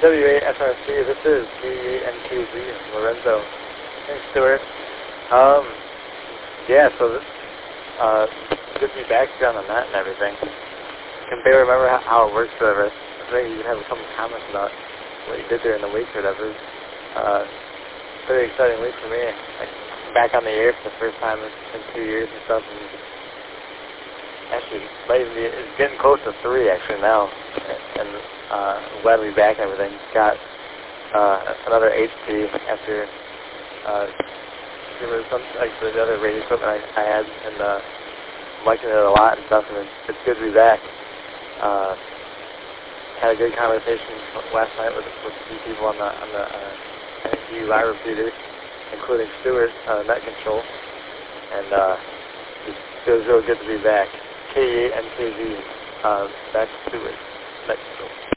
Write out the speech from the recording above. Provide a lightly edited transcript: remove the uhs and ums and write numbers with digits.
W8SRC, this is K8NKZ, Lorenzo. Thanks, Stuart. Yeah, so this, good to be back here on the net and everything. Can barely remember how it works for the rest. I think you have a couple comments about what you did there in the week or whatever. Pretty exciting week for me. I'm back on the air for the first time in 2 years and stuff. And actually, it's getting close to 3 actually now. And I'm glad to be back and everything. Got another HP after there was some like the other radio equipment I had, and I'm liking it a lot and stuff. And it's good to be back. Had a good conversation last night with a few people on the NQ live repeater, including Stuart, Net Control, and it feels real good to be back. K8NKZ, back to Stuart, Net Control.